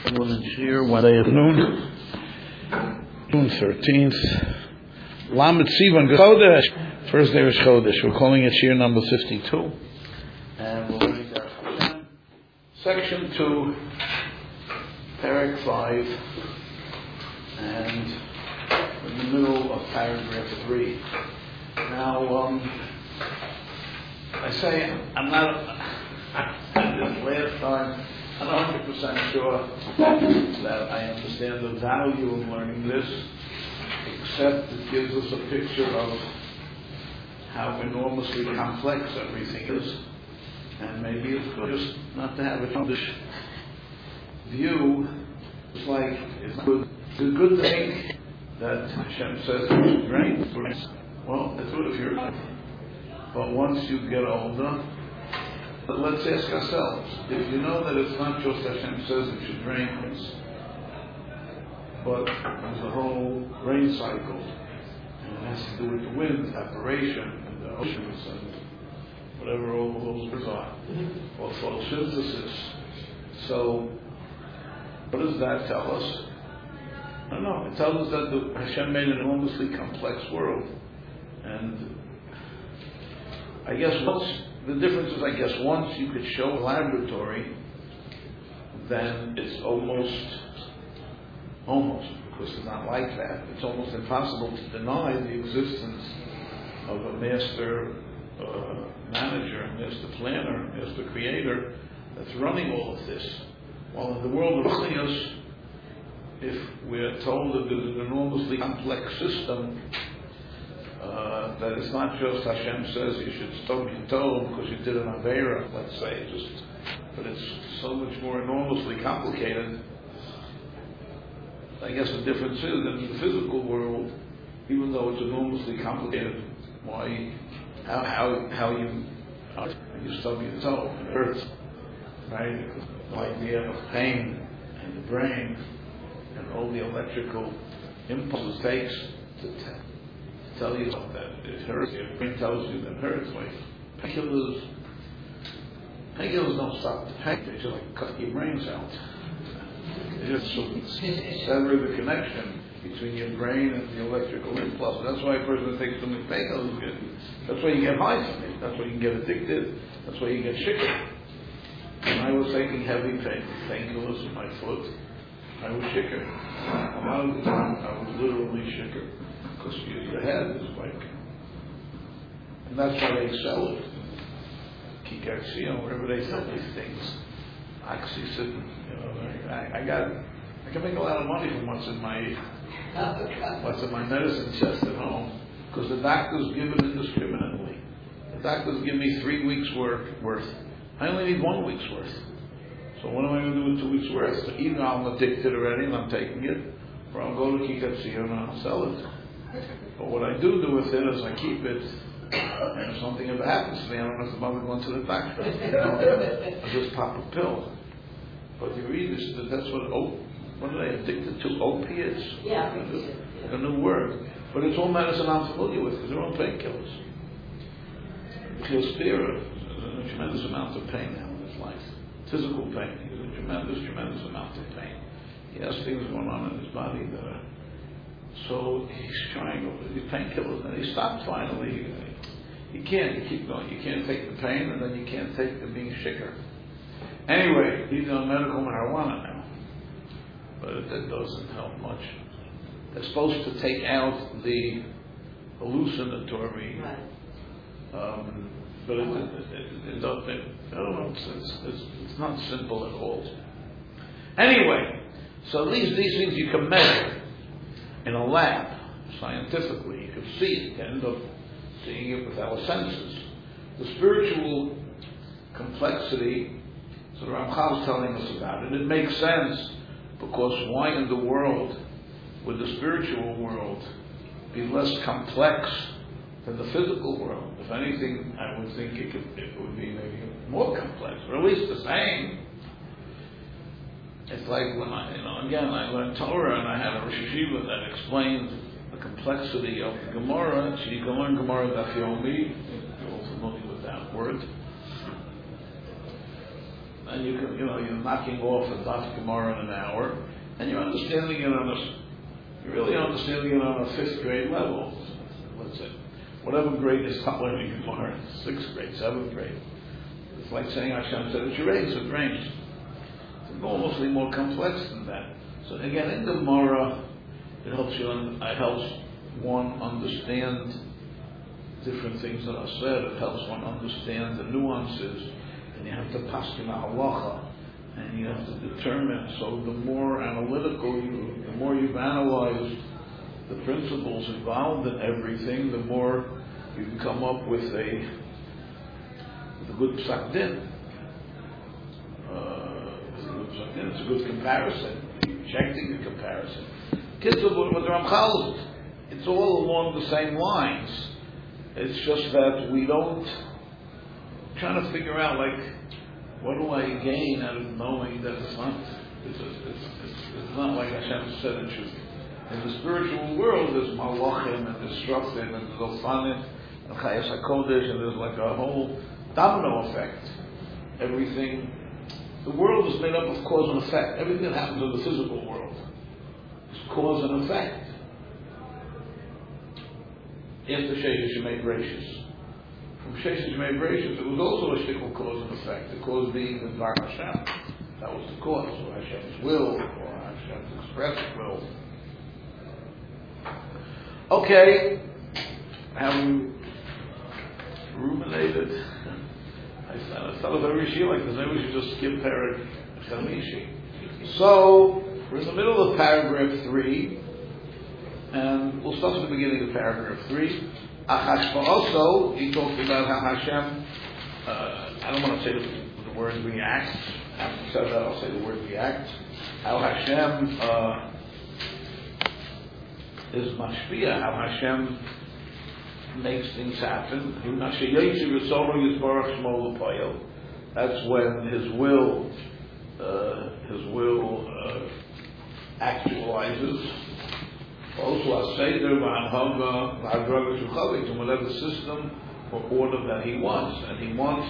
Everyone is here. What day is noon? June 13th. Lamed Sivan Chodesh. First day of Chodesh. We're calling it Shir number 52. And we're reading that Hashem. Section 2, Perek 5. And in the middle of paragraph 3. Now, I say I'm not, this last time, I'm not 100% sure that I understand the value of learning this, except it gives us a picture of how enormously complex everything is. And maybe it's good just not to have a childish view. It's like, it's good thing that Hashem says it's great. Well, it's good if you're right. But once you get older, let's ask ourselves, if you know that it's not just Hashem says it should rain, but there's a whole rain cycle, and it has to do with the wind, evaporation, and the oceans, and whatever all those words are, or photosynthesis. So, what does that tell us? I don't know. It tells us that Hashem made an enormously complex world, and I guess the difference is, once you could show a laboratory, then it's almost, because it's not like that, it's almost impossible to deny the existence of a master manager, master planner, master creator that's running all of this. While in the world of Chayos, if we're told that there's an enormously complex system, that it's not just Hashem says you should stub your toe because you did an Aveira, let's say, but it's so much more enormously complicated. I guess the difference is that in the physical world, even though it's enormously complicated, how you stub your toe, it hurts, right? The idea of pain and the brain and all the electrical impulses takes to tell you that it hurts. Your brain tells you that it hurts. Like painkillers don't stop the pain. They just cut your brains out. They just sever the connection between your brain and the electrical impulse. That's why a person that takes too many painkillers, that's why you get high from it. That's why you can get addicted. That's why you get shikker. When I was taking heavy painkillers for my foot, I was shikker. A lot of the time, I was literally shikker. Because your head is like, and that's why they sell it. Kikatsia, wherever they sell these things, oxycodone. I can make a lot of money from what's in my medicine chest at home, because the doctors give it indiscriminately. The doctors give me 3 weeks worth. I only need 1 week's worth. So what am I going to do with 2 weeks worth? So either I'm addicted already and I'm taking it, or I'll go to Kikatsia and I'll sell it. But what I do with it is I keep it, and if something ever happens to me, I don't have to bother going to the doctor. I just pop a pill. But you read this, that's what are they addicted to? Opiates? Yeah. A new word. But it's all medicine I'm familiar with, because they're all painkillers. Cleospira is a tremendous amount of pain now in his life. Physical pain. He's in tremendous amount of pain. He has things going on in his body that are. So he's trying over these painkillers, and he stopped finally. You keep going. You can't take the pain, and then you can't take the being shikker. Anyway, he's on medical marijuana now, but that doesn't help much. They're supposed to take out the hallucinatory, but it doesn't. I don't know. It's not simple at all. Anyway, so these things you can measure. In a lab, scientifically, you can see it. You can end up seeing it with our senses. The spiritual complexity, so Ramchal is telling us about it. It makes sense, because why in the world would the spiritual world be less complex than the physical world? If anything, I would think it would be maybe more complex, or at least the same. It's like when I learned Torah and I had a Rosh Yeshiva that explained the complexity of the Gemara. So you can learn Gemara Daf Yomi. You're all familiar with that word. and you're knocking off a Daf Gemara in an hour, and you're understanding it you're really understanding it on a 5th grade level. Let's say, whatever grade is not learning Gemara, 6th grade, 7th grade. It's like saying Hashem said it should rain, so it rains. It's almost more complex than that. So again, in Gemara, it helps one understand different things that are said. It helps one understand the nuances, and you have to paskin halacha, and you have to determine. So the more analytical the more you've analyzed the principles involved in everything, the more you can come up with a good psak din. It's a good comparison. You're rejecting the comparison. Kids, what the Ramchal, it's all along the same lines. It's just that we don't trying to figure out what do I gain out of knowing that it's not like Hashem said it should. In the spiritual world, there's malachim and there's shoftim and there's ofanim and chayas hakodesh, and there's like a whole domino effect. Everything, the world is made up of cause and effect. Everything that happens in the physical world is cause and effect. After Sheish Shemay Gracious. From Sheish Shemay Gracious, it was also a shtickle cause and effect. The cause being the Dvar Hashem. That was the cause, or Hashem's will, or Hashem's expressed will. Okay, having ruminated, I thought of every shir like this. Maybe we should just skip Perek Chamishi. So, we're in the middle of paragraph 3, and we'll start at the beginning of paragraph 3. Also, he talks about how Hashem, I don't want to say the word react. After said that, I'll say the word react. How Hashem is mashpia, how Hashem makes things happen. That's when His will actualizes. Also, and whatever system or order that He wants, and He wants.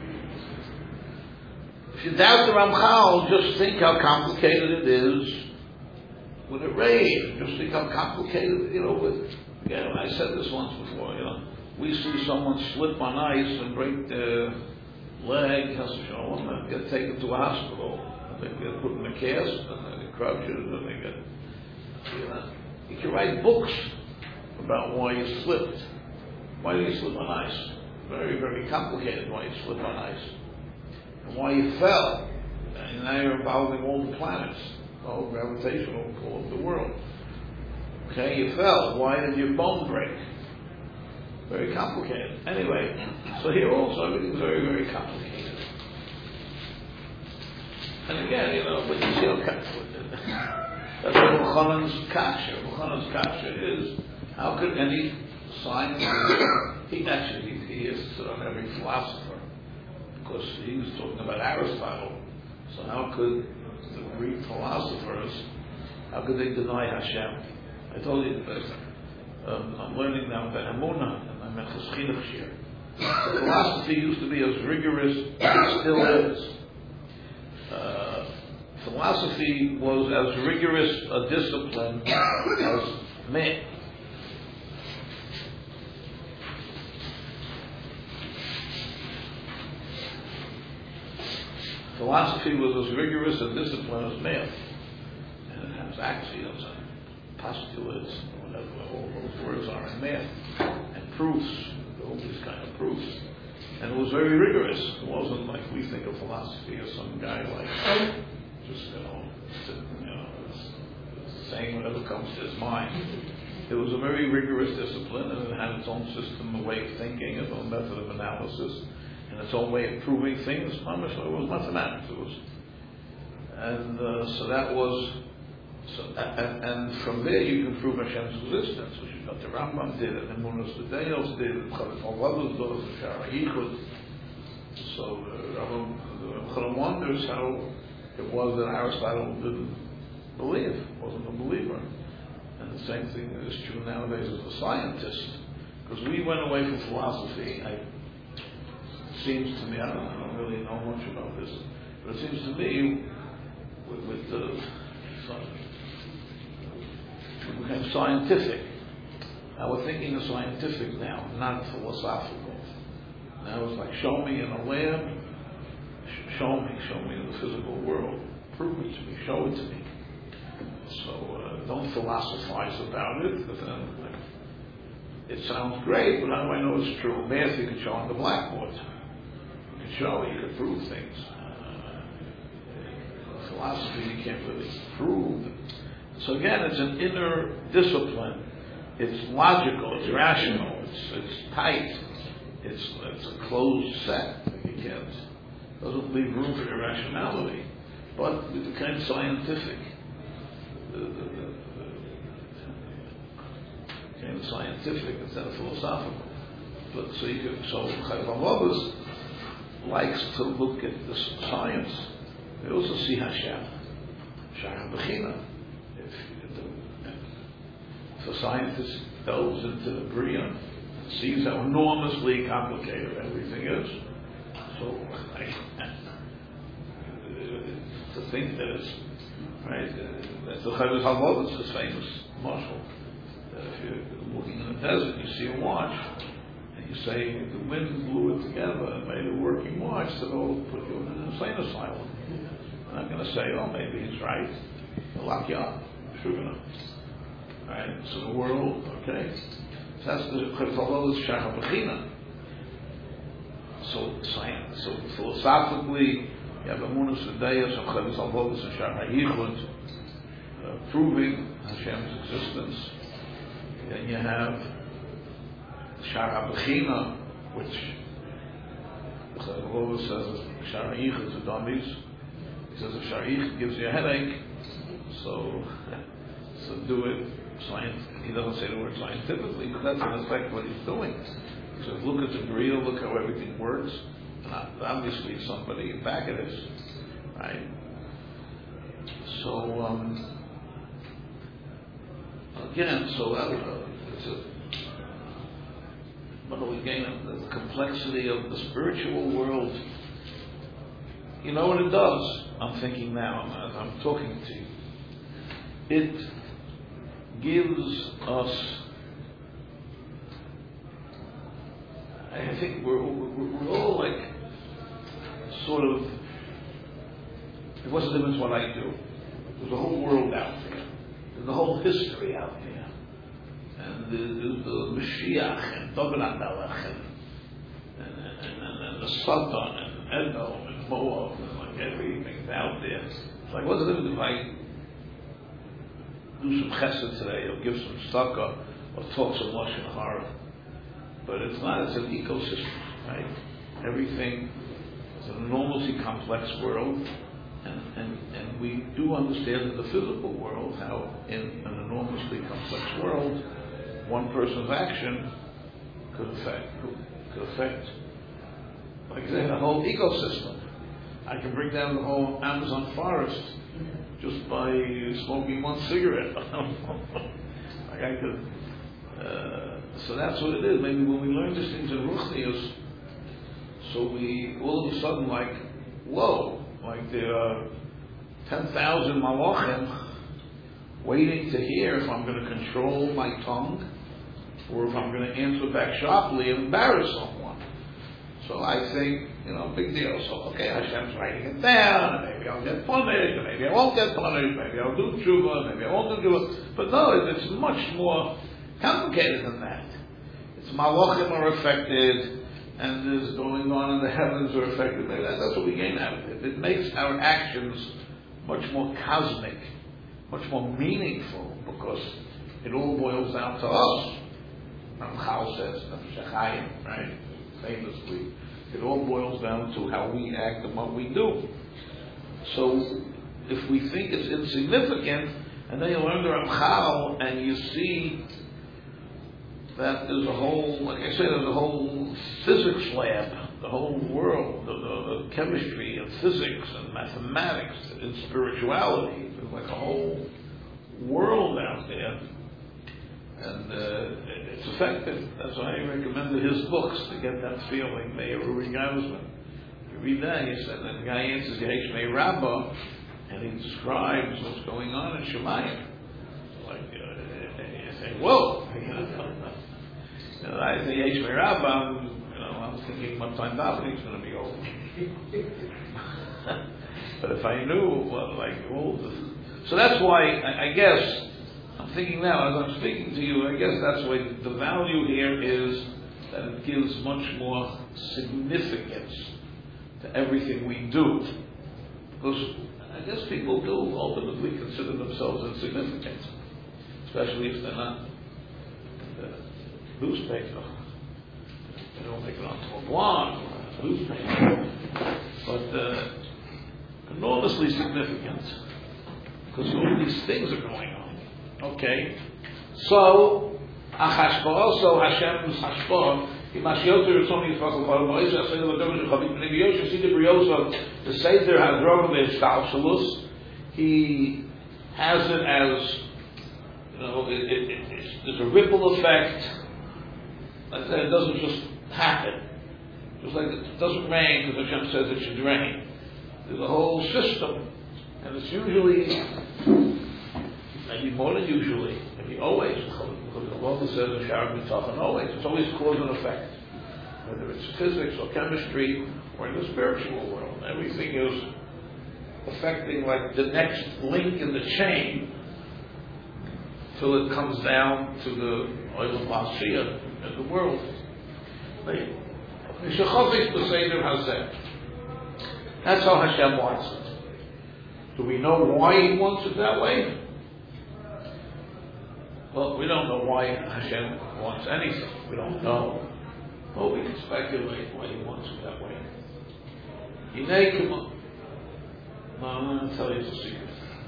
If you doubt the Ramchal, just think how complicated it is with a rain. Just think how complicated, again, I said this once before, we see someone slip on ice and break their leg, and they get taken to a hospital, and they get put in a cast, and they crutches, and they get, you can write books about why you slipped. Why did you slip on ice? Very, very complicated why you slip on ice. And why you fell. And now you're involving all the planets, the whole gravitational pull of the world. Okay, you fell. Why did your bone break? Very complicated. Anyway, so here also everything's very, very complicated. And again, when you see that's what B'chanan's kasha is. How could any scientist, he is sort of every philosopher, because he was talking about Aristotle. So how could the Greek philosophers, how could they deny Hashem? I told you that I'm learning now about Emunah, and I'm at Chinuch Shir. The philosophy used to be as rigorous as it still is. Philosophy was as rigorous a discipline as man. Philosophy was as rigorous a discipline as math. And it has axioms and postulates, and whatever all those words are in math, and proofs, all these kind of proofs. And it was very rigorous. It wasn't like we think of philosophy as some guy like just saying whatever comes to his mind. It was a very rigorous discipline, and it had its own system, a way of thinking, its own method of analysis, and its own way of proving things. It was mathematics. So that was. And from there you can prove Hashem's existence, which is what the Rambam did, and Emunas D'Deos did, and Chavetz Halav does, and Shara Yichud. So Rambam wonders how it was that Aristotle didn't believe, wasn't a believer. And the same thing is true nowadays as a scientist. Because we went away from philosophy, it seems to me, I don't really know much about this, But it seems to me, with the we became scientific. Now we're thinking of scientific now, not philosophical. Now it's like, show me in a lab, show me in the physical world, prove it to me, show it to me. So don't philosophize about it, because then it sounds great, but how do I know it's true? Math you can show on the blackboard. You can show, you can prove things. Philosophy you can't really prove. So again, it's an inner discipline. It's logical, it's rational, it's tight, it's a closed set. You doesn't leave room for irrationality. But it became scientific. It became scientific instead of philosophical. But so Chaim Lavos likes to look at the science. They also see Hashem, Shara Bechina. If a scientist delves into the Bria, sees how enormously complicated everything is. So, to think that it's right. That's the Chavis Halvodas, this famous marshal. If you're walking in the desert, you see a watch, and you say the wind blew it together and made a working watch, so they'll put you in an insane asylum. And I'm going to say, oh, maybe he's right. They'll lock you up. Sure enough. Right? So the world, okay. So that's the Chavis Halvodas Shachar Bechina. So science. So philosophically, you have Amunus V'Deus of Chavis Halvodas and Shachar Yichud, proving Hashem's existence. Then you have Shachar Bechina, which Chavis Halvodas says Shachar Yichud is dummies. He says if Shachar Yichud gives you a headache, so do it. He doesn't say the word scientifically, but that's in effect what he's doing. He says, look at the Bria, look how everything works. And obviously somebody back at this, right? So, again, it's the complexity of the spiritual world. You know what it does? I'm thinking now, as I'm talking to you. It gives us, I think we're all like, sort of, it wasn't even what I do. There's a whole world out there. There's a whole history out there. And there's the Mashiach and David HaMelech and the Satan and Edom and Moab and like everything's out there. It's like, what's it even if I do some chesed today, or give some tzedakah, or talk some lashon hara? But it's not. It's an ecosystem, right? Everything is an enormously complex world, and we do understand in the physical world how, in an enormously complex world, one person's action could affect, like I say, the whole ecosystem. I can bring down the whole Amazon forest just by smoking one cigarette. Like I could. So that's what it is. Maybe when we learn these things in Ruchnius, so we all of a sudden like, whoa, like there are 10,000 malachim waiting to hear if I'm going to control my tongue or if I'm going to answer back sharply and embarrass someone. So I think, big deal. So, okay, Hashem's writing it down, and maybe I'll get punished, and maybe I won't get punished, maybe I'll do tshuva, maybe I won't do it. But no, it's much more complicated than that. It's malachim are affected, and there's going on in the heavens are affected. Maybe that's what we gain out of it. It makes our actions much more cosmic, much more meaningful, because it all boils down to us. Ramchal says, Shechayim, right? Famously, it all boils down to how we act and what we do. So, if we think it's insignificant, and then you learn the Ramchal, and you see that there's a whole, like I say, there's a whole physics lab, the whole world, the chemistry and physics and mathematics and spirituality. There's like a whole world out there. And it's effective. That's why I recommended his books, to get that feeling. Meir Uri Gaussman. You read that, he said, and the guy answers Yesh Mei Rabbah, and he describes what's going on in Shemayim. Like, you say, whoa! I say Yesh Mei Rabbah, I'm thinking what time davening is going to be over. But if I knew, so that's why, I guess, I'm thinking now, as I'm speaking to you, I guess that's why the value here is that it gives much more significance to everything we do. Because I guess people do ultimately consider themselves insignificant, especially if they're not in the newspaper. They don't make it onto a blog or a newspaper. But enormously significant, because all these things are going on. Okay, so also Hashem's Hashpon. The Seder Hadron V'Shtalshalus. He has it as there's a ripple effect. Like that, it doesn't just happen. Just like it doesn't rain because Hashem says it should rain. There's a whole system, and it's usually, maybe more than usually, maybe always, because the Bible says in Sha'ar B'Tachon, always. It's always cause and effect. Whether it's physics or chemistry or in the spiritual world, everything is affecting like the next link in the chain till it comes down to the oil of Mashiach in the world. That's how Hashem wants it. Do we know why He wants it that way? Well, we don't know why Hashem wants anything. We don't know. Well, we can speculate why He wants it that way. I'm going to tell you the secret.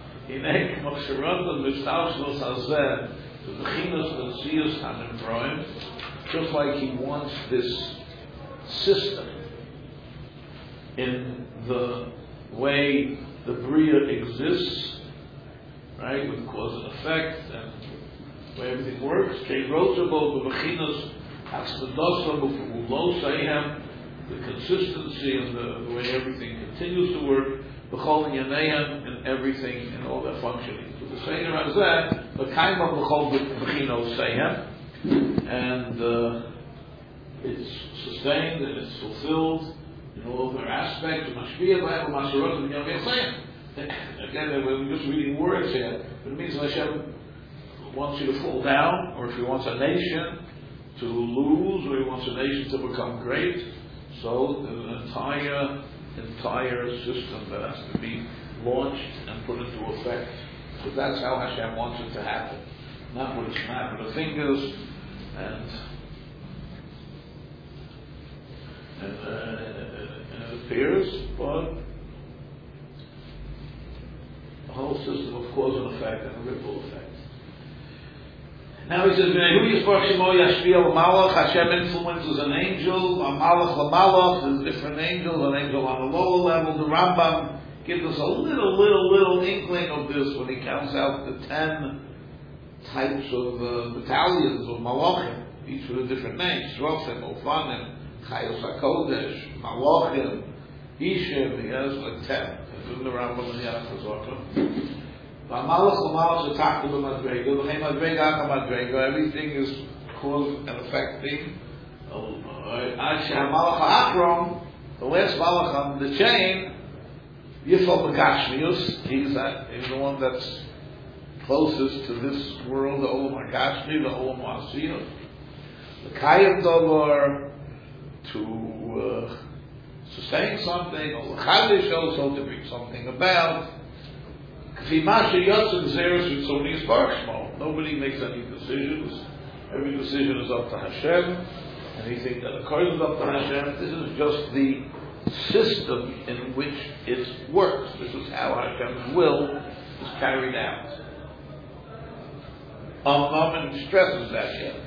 Just like He wants this system in the way the Bria exists, right, with cause and effect, and the way everything works. The consistency and the way everything continues to work, in everything, in all their functioning. So the Seder Hazeh, the kind of and it's sustained and it's fulfilled in all of their aspects. Again, we're just reading words here, but it means that Hashem wants you to fall down, or if He wants a nation to lose, or He wants a nation to become great. So there's an entire system that has to be launched and put into effect. So that's how Hashem wants it to happen. Not with a snap of the fingers and it appears, but the whole system of cause and effect and a ripple effect. Now he says, Hashem influences an angel, a malach la-malach, there's different angels, an angel on the lower level. The Rambam gives us a little inkling of this when he counts out the 10 types of battalions of malachim, each with a different name. Shrofim, Ofanim, Chayos HaKodesh, Malachim, Ishim, he has like 10. It's in the Rambam and Yad HaZorah. Everything is cause and effecting. The last malach on the chain, Yifal Magashmius, he's the one that's closest to this world, the Olam HaGashmi, the Olam HaAsiyah. The Kayim Dovar, to sustain something, or the Chadish also to bring something about. Nobody makes any decisions. Every decision is up to Hashem. Anything that occurs is up to Hashem. This is just the system in which it works. This is how Hashem's will is carried out. And stresses that here.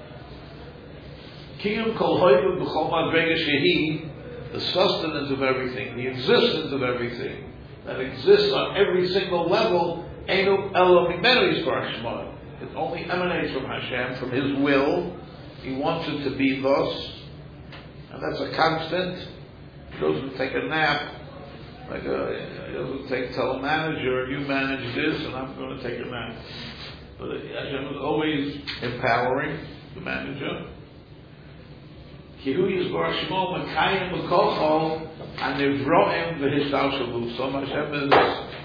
Kiyum kol hoyim b'chol madrega shehi, the sustenance of everything, the existence of everything that exists on every single level, Einu Elo Mimenu Yisbarach Shemo. It only emanates from Hashem, from His will. He wants it to be thus, and that's a constant. He doesn't take a nap. Like he doesn't tell a manager, you manage this, and I'm going to take a nap. But Hashem is always empowering the manager. Kihu Yisbar Shmo Makayim B'Kochol Anivroim V'Histalshalu. So Hashem is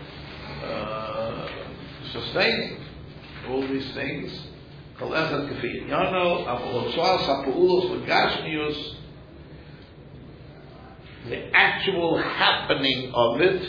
sustaining all these things. Kol Echad K'fi Yano Avolotzuas HaPu'ulos L'Gashmius. The actual happening of it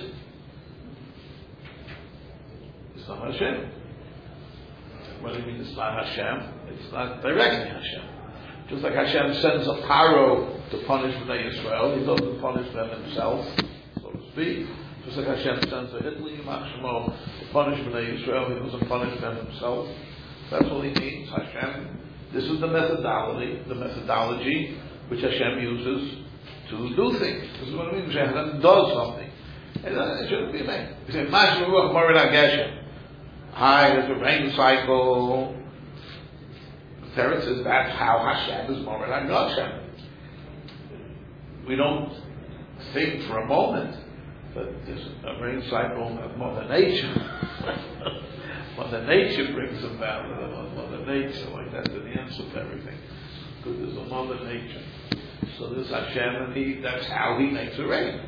is not Hashem. What do you mean it's not Hashem? It's not directly Hashem. Just like Hashem sends a paro to punish Bnei Yisrael, He doesn't punish them Himself, so to speak. Just like Hashem sends a Hitler Yimach Shemo to punish Bnei Yisrael, He doesn't punish them Himself. That's what He means, Hashem. This is the methodology which Hashem uses to do things. This is what it means. Hashem does something. And it shouldn't be made. You say, Mashma Ruach Morid HaGeshem. Hi, there's a rain cycle. The Torah says that's how Hashem is Morid HaGeshem. We don't think for a moment that there's a rain cycle of Mother Nature. Mother Nature brings about Mother Nature, like that's the answer to everything. Because there's a Mother Nature. So this Hashem, and that's how He makes it rain.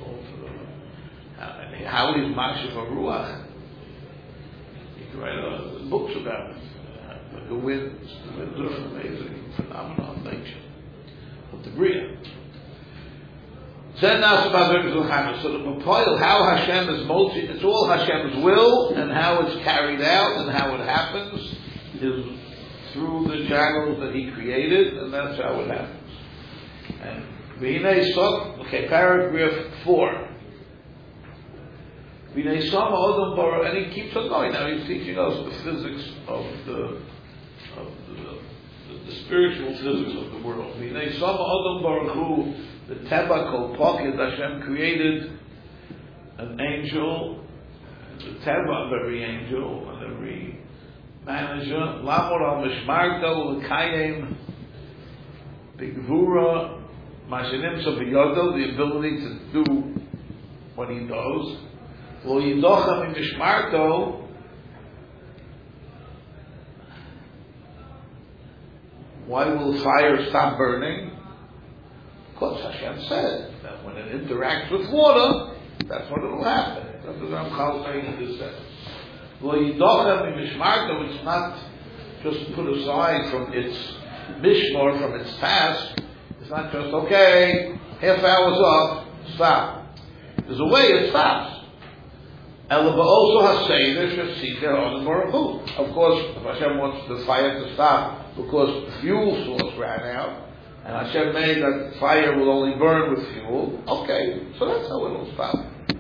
How He's Mashiach Ruach. You can write books about it. Like the winds. The winds are an amazing phenomenon of nature. Of the Bria. So the Mapoil, how Hashem is it's all Hashem's will, and how it's carried out, and how it happens, is through the channels that He created, and that's how it happens. And V'hinei Som, okay, paragraph 4. V'hinei Som Odom Bara, and he keeps on going. Now he's teaching us the physics of the spiritual physics of the world. V'hinei Som Odom Baruch Hu, the Teba Kol Pocket, Hashem created an angel, the Teba of every angel, and every manager. Lamor al Mishmarto L'Kayim B'Gvura Mashinim Sofiyodo, the ability to do what He does. Lo Yidochem Mishmarto. Why will fire stop burning? Because Hashem said that when it interacts with water, that's what it will happen. That's what Ramchal saying in this sentence. Lo Yidochem Mishmarto, it's not just put aside from its mishmor, from its task. It's not just, okay, half hour's up, stop. There's a way it stops. Of course, if Hashem wants the fire to stop because the fuel source ran out, and Hashem made that fire will only burn with fuel, okay, so that's how it'll stop.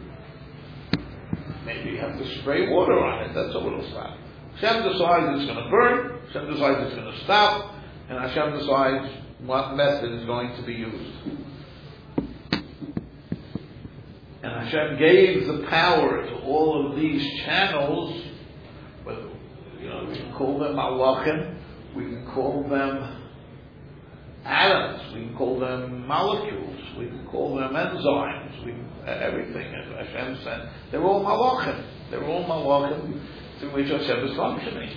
Maybe you have to spray water on it, that's how it'll stop. Hashem decides it's going to burn, Hashem decides it's going to stop, and Hashem decides what method is going to be used. And Hashem gave the power to all of these channels, but we can call them malachim, we can call them atoms, we can call them molecules, we can call them enzymes, everything. As Hashem said, they're all malachim. They're all malachim through which Hashem is functioning,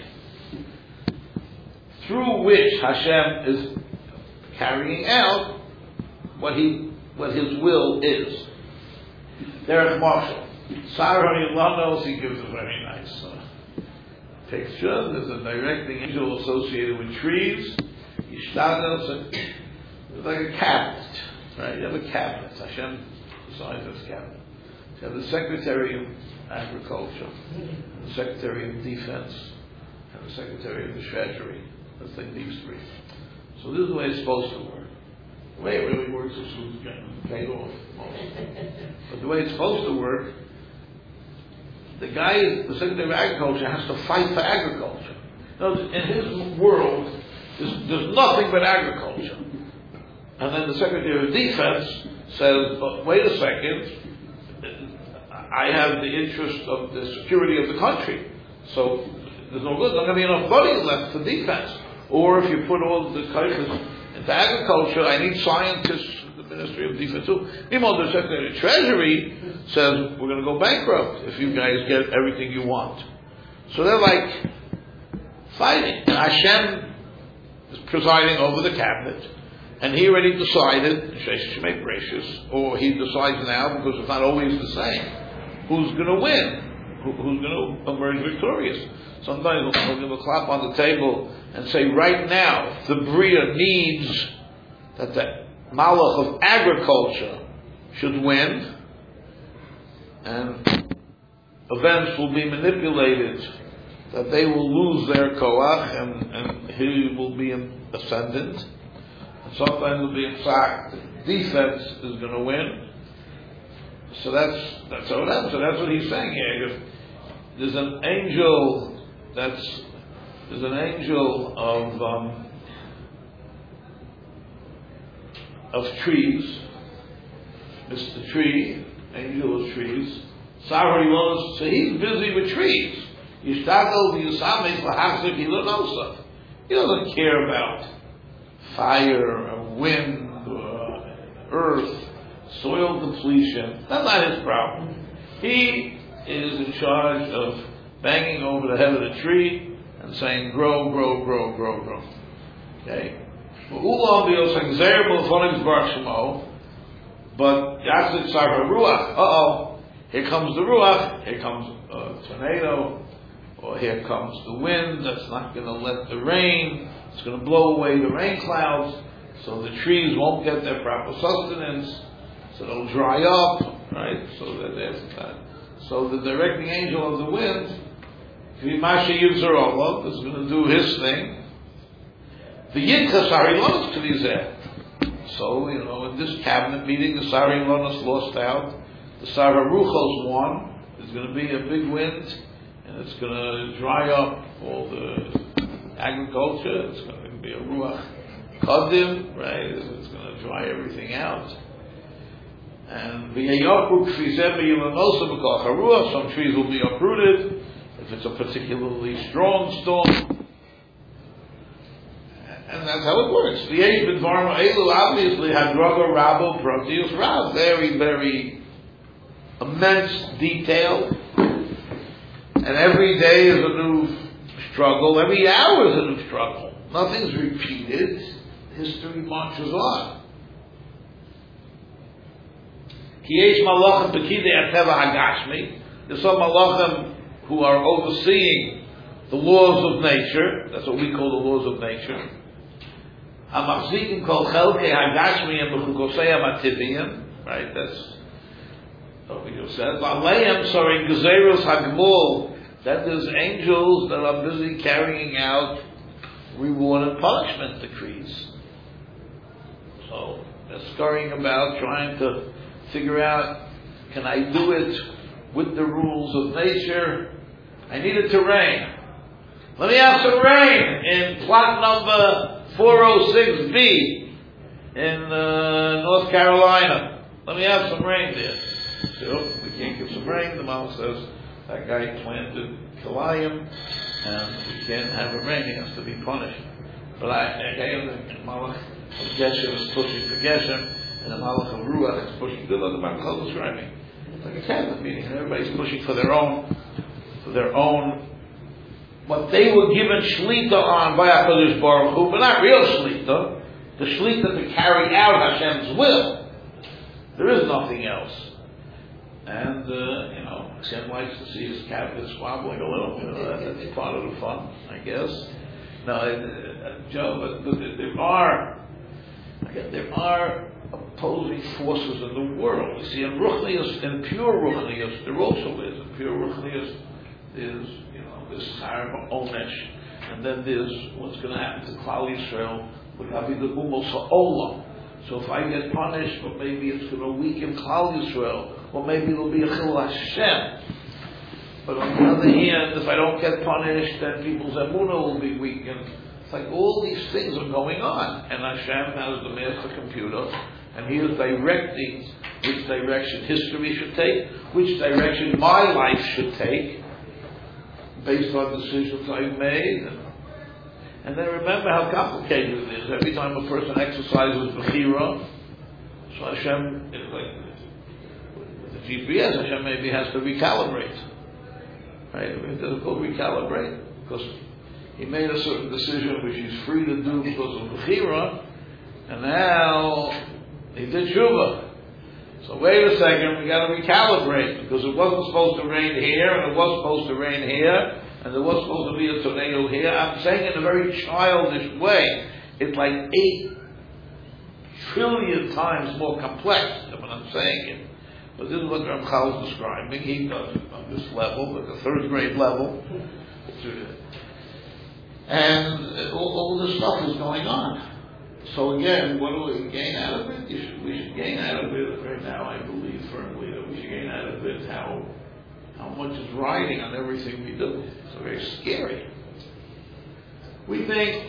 through which Hashem is carrying out what His will is. Derech Marshall. Sarah Lanos, he gives a very nice picture. There's a directing angel associated with trees. Yishtados, and it's like a cabinet, right? You have a cabinet. Hashem decides this cabinet. You have the Secretary of Agriculture, the Secretary of Defense, and the Secretary of the Treasury. That's like these three. So this is the way it's supposed to work. The way it really works is who's getting paid off most. But the way it's supposed to work, the Secretary of Agriculture has to fight for agriculture. In his world, there's nothing but agriculture. And then the Secretary of Defense says, but wait a second, I have the interest of the security of the country. So there's no good, there's not going to be enough money left for defense. Or if you put all the countries into agriculture, I need scientists in the Ministry of Defense too. Meanwhile, the Secretary of the Treasury says, we're going to go bankrupt if you guys get everything you want. So they're like fighting. And Hashem is presiding over the cabinet. And he already decided, or he decides now, because it's not always the same, who's going to win, who's going to emerge victorious. Sometimes we'll give a clap on the table and say, right now, the Bria needs that the Malach of agriculture should win, and events will be manipulated, that they will lose their koach, and he will be ascendant. And sometimes it will be, in fact, defense is going to win. So that's how it happens. So that's what he's saying here. There's an angel of trees, Mr. Tree, angel of trees. So he's busy with trees. He doesn't care about fire, or wind, or earth, soil depletion. That's not his problem. He is in charge of banging over the head of the tree and saying, grow, grow, grow, grow, grow. Okay? But Yachzik Sarva Ruach. Here comes the Ruach, here comes a tornado, or here comes the wind that's not going to let the rain, it's going to blow away the rain clouds, so the trees won't get their proper sustenance, so they'll dry up, right? So the directing angel of the wind, Masha Yitzhar is going to do his thing. The Yidka Sarilonos to be there. So, in this cabinet meeting, the Sarilonos lost out. The Sararuchos won. There's going to be a big wind, and it's going to dry up all the agriculture. It's going to be a Ruach Kadim, right? It's going to dry everything out. And some trees will be uprooted if it's a particularly strong storm. And that's how it works. The Eish Ben Varma Elu obviously had Raga Rabo Proteus Rav. Very, very immense detail. And every day is a new struggle. Every hour is a new struggle. Nothing's repeated. History marches on. There's some malachim who are overseeing the laws of nature. That's what we call the laws of nature. Right, that's what we just said. That there's angels that are busy carrying out reward and punishment decrees. So they're scurrying about trying to figure out, can I do it with the rules of nature? I need it to rain. Let me have some rain in plot number 406B in North Carolina. Let me have some rain there. So we can't get some rain. The mom says that guy planted Kilayim and we can't have it rain. He has to be punished. But the Malach of Geshem is pushing for Geshem, and the Malach of Ruach is pushing. Good luck about Chol describing. It's like a cabinet meeting, and everybody's pushing for their own. What they were given shlita on by HaKadosh Baruch Hu, but not real shlita. The shlita to carry out Hashem's will. There is nothing else. And Hashem likes to see his cabinet squabbling a little. That's part of the fun, I guess. No, Joe, but there are opposing forces in the world. You see, in Ruchnius, in pure Ruchnius, there also is. In pure Ruchnius, there's this Harba Onesh, and then there's what's going to happen to Klal Yisrael. Would have the Umos Ha'olam. So if I get punished, but maybe it's going to weaken Klal Yisrael, or maybe it'll be a Chil Hashem. But on the other hand, if I don't get punished, then people's emunah will be weakened. It's like all these things are going on, and Hashem has the master computer, and He is directing which direction history should take, which direction my life should take, based on decisions I've made. And then remember how complicated it is. Every time a person exercises Bechira, so Hashem, it's like with the GPS, Hashem maybe has to recalibrate. Right? It doesn't go recalibrate because he made a certain decision which he's free to do because of Bechira, and now he did Shuvah. So wait a second, we got to recalibrate because it wasn't supposed to rain here, and it was supposed to rain here, and there was supposed to be a tornado here. I'm saying in a very childish way. It's like 8 trillion times more complex than what I'm saying it. But this is what Ramchal is describing. He does it on this level, like the 3rd grade level. And all this stuff is going on. So again, what do we gain out of it? We should gain out of it right now. I believe firmly that we should gain out of it how much is riding on everything we do. It's very scary. We think,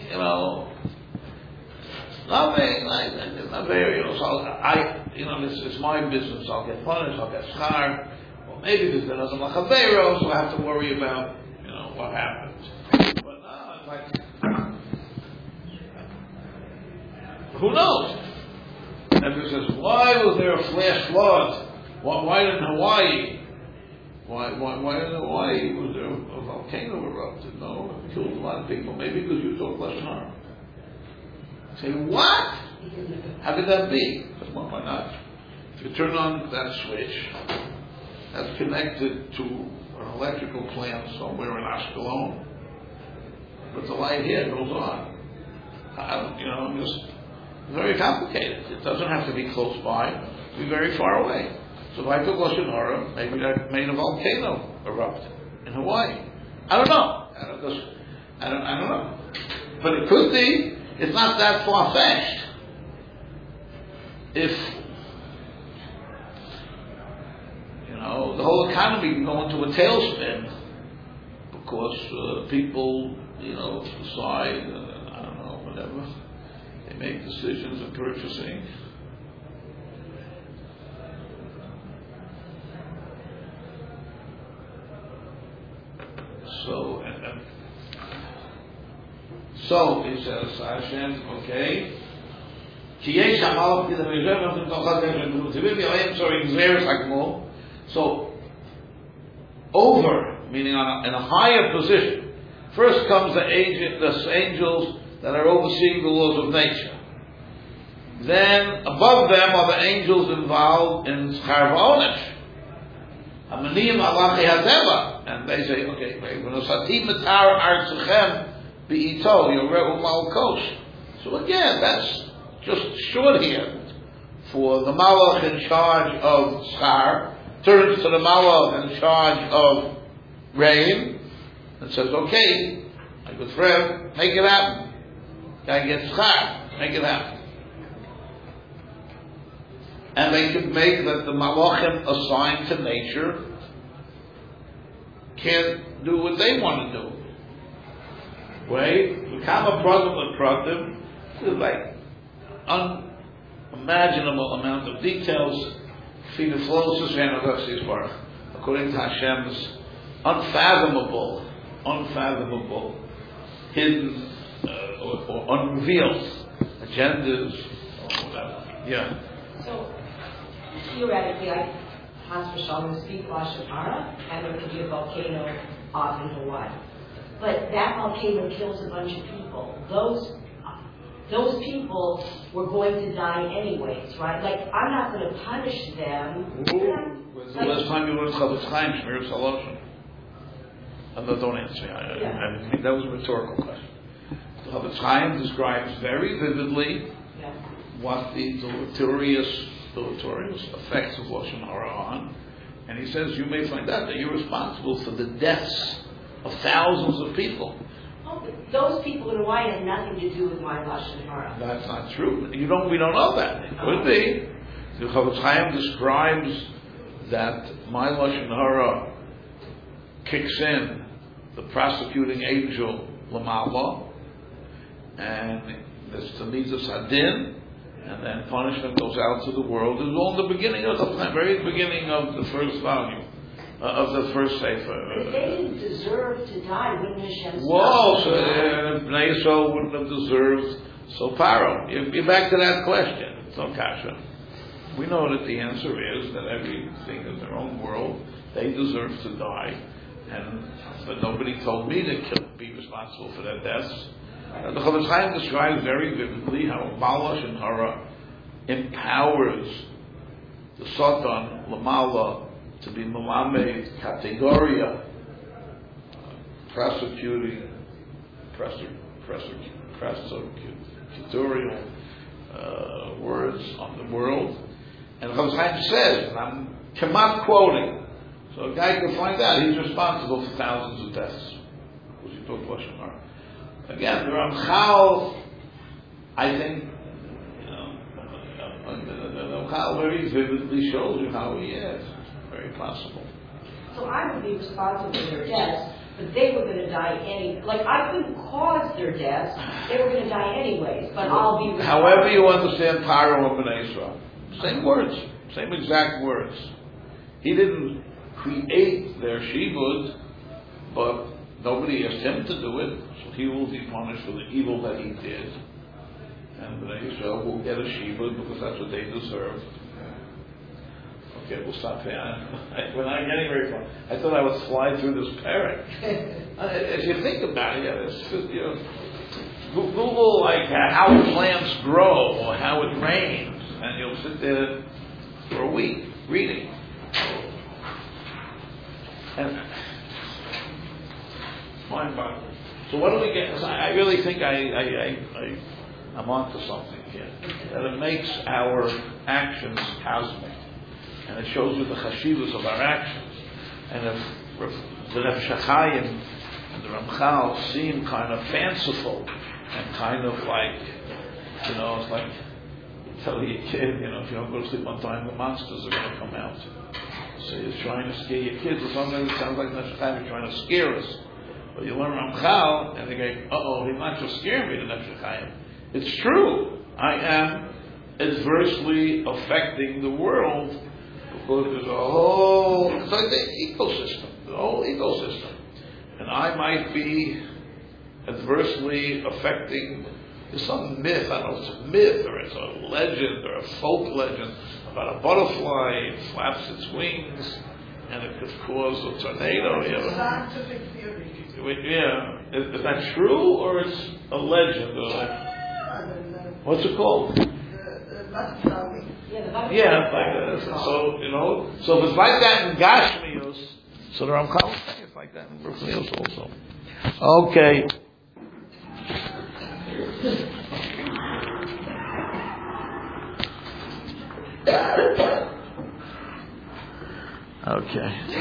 nothing like not very. It's my business. I'll get punished. I'll get schar. Well, maybe there's another machavero, so I have to worry about what happens. But no, it's like. Who knows? And it says, why was there a flash flood? Why in Hawaii? Why in Hawaii was there a volcano erupted? No, it killed a lot of people. Maybe because you talk Lashon Hara. Say, what? How could that be? Well, why not? If you turn on that switch, that's connected to an electrical plant somewhere in Ashkelon. But the light here goes on. Just very complicated. It doesn't have to be close by. It can be very far away. So if I took Lashon Hara, maybe that made a volcano erupt in Hawaii. I don't know. I don't know. But it could be. It's not that far-fetched. If the whole economy can go into a tailspin because people, decide, I don't know, whatever. They make decisions in purchasing. So he says, Hashem, okay. So over, meaning in a higher position. First comes the angels that are overseeing the laws of nature. Then above them are the angels involved in Schar V'Onesh. And they say, okay, so again, that's just shorthand for the Malach in charge of Schar, turns to the Malach in charge of rain, and says, okay, my good friend, make it happen. Gotta get Schar, make it happen. And they could make that the Malachim assigned to nature can't do what they want to do. Wait, Kama Pratim is like unimaginable amount of details. According to Hashem's unfathomable, hidden or unrevealed agendas or whatever. Yeah. So theoretically, Hashem Shalom speak Lashon Hara, and there could be a volcano off in Hawaii. But that volcano kills a bunch of people. Those people were going to die anyways, right? Like, I'm not going to punish them. When's the last time you learned Chavetz Chaim, Shmir Saloshim? Don't answer me. I think that was a rhetorical question. Chavetz Chaim describes very vividly what the deleterious effects of Lashon Hara on. And he says, you may find out that you're responsible for the deaths of thousands of people. Oh, but those people in Hawaii had nothing to do with my Lashon Hara. That's not true. We don't know that. It could be. The Chavetz Chaim describes that my Lashon Hara kicks in the prosecuting angel Lamala, and there's the Midas Hadin, and then punishment goes out to the world. It's all in the beginning of the very beginning of the first volume. of the first sefer. If they didn't deserve to die, wouldn't Hashem stop Whoa, so them? Bnei Yisrael wouldn't have deserved so Paro. You're back to that question. It's no kasha. We know that the answer is that everything in their own world, they deserve to die, but nobody told me to be responsible for their deaths. The Chofetz Chaim describes very vividly how Malash and Hara empowers the Satan Lamala to be Malamed Categoria, prosecutorial words on the world. And Chofetz Chaim says, and I'm Kemat quoting, so a guy can find out he's responsible for thousands of deaths. Because he took Lashon Hara. Again, the Ramchal, I think, the Ramchal very vividly shows you how he is. Very possible. So I would be responsible for their deaths, but they were going to die I couldn't cause their deaths. They were going to die anyways, but I'll be responsible. However you understand Paro and Bnei Yisrael. Same words. Same exact words. He didn't create their shibud, but nobody asked him to do it, so he will be punished for the evil that he did. And Bnei Yisrael will get a shibud because that's what they deserve. Okay, we'll stop here. We're not getting very far. I thought I would slide through this parrot. If you think about it, Google how plants grow or how it rains, and you'll sit there for a week reading. And mind-boggling. So what do we get? I really think I'm onto something here. That it makes our actions cosmic. And it shows you the chashivas of our actions. And if the Reb Shachayim and the Ramchal seem kind of fanciful and kind of it's like you tell your kid, if you don't go to sleep on time, the monsters are going to come out. So you're trying to scare your kids, or something that sounds like Reb Shachayim is trying to scare us. But you learn Ramchal, and they go, he's not just scaring me, the Reb Shachayim. It's true. I am adversely affecting the world. Because there's it's like the whole ecosystem. And I might be adversely affecting some myth, I don't know if it's a myth or it's a legend or a folk legend about a butterfly, it flaps its wings and it could cause a tornado. It's a scientific theory. Yeah. Is that true or it's a legend? What's it called? The butterfly. So if it's like that in Gashmius, so the Ramchal is saying it's like that in Ruchnius also. Okay. Okay.